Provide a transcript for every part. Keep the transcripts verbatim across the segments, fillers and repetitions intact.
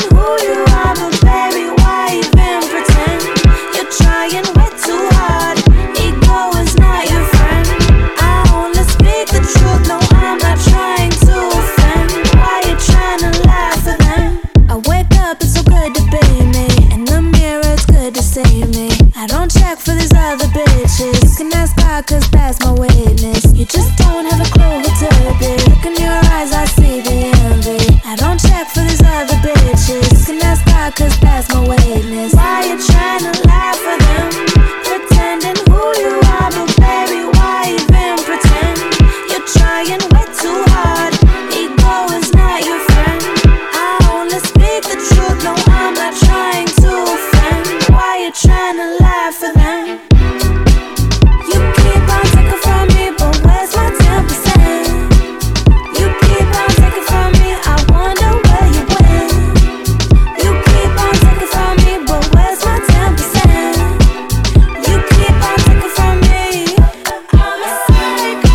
who you are, but baby, why even pretend? You're trying way too hard. Ego is not your friend. I only speak the truth, no, I'm not trying to offend. Why you trying to lie for them? I wake up, it's so good to be me. In the mirror, it's good to see me. I don't check for these other bitches. You can ask God, cause that's my witness. You just don't have a clue who to be. Look in your eyes, I see the envy. I don't check for these other bitches. You can ask God, cause that's my witness. Why you trying to lie for them? Pretending who you are, but baby, why even pretend? You're trying way too hard. Ego is not your friend. I only speak the truth, no, I'm not trying to offend. Why you trying to lie for them? You keep on taking from me, but where's my ten percent? You keep on taking from me, I wonder where you went. You keep on taking from me, but where's my ten percent? You keep on taking from me. I'm a psycho.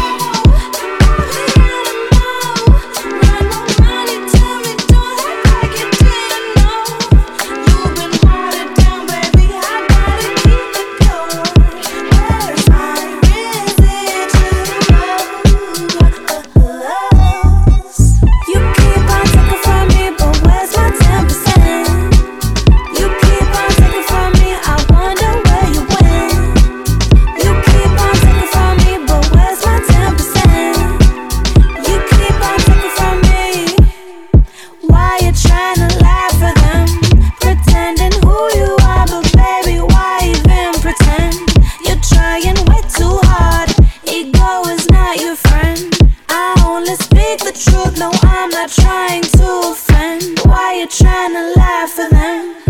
We gotta know. Not no money, tell me, don't act like you didn't know. You've been watered down, baby, I gotta keep it pure. Where's my residuals? You keep on taking from me, but where's my ten percent? You keep on taking from me, I wonder where you went. You keep on taking from me, but where's my ten percent? You keep on taking from me. Why you trying to lie for them? Pretending who you are, but baby, why even pretend? You're trying way too hard. Ego is not your friend. I only speak the truth, no, I'm not trying to offend. Why you trying to lie for them?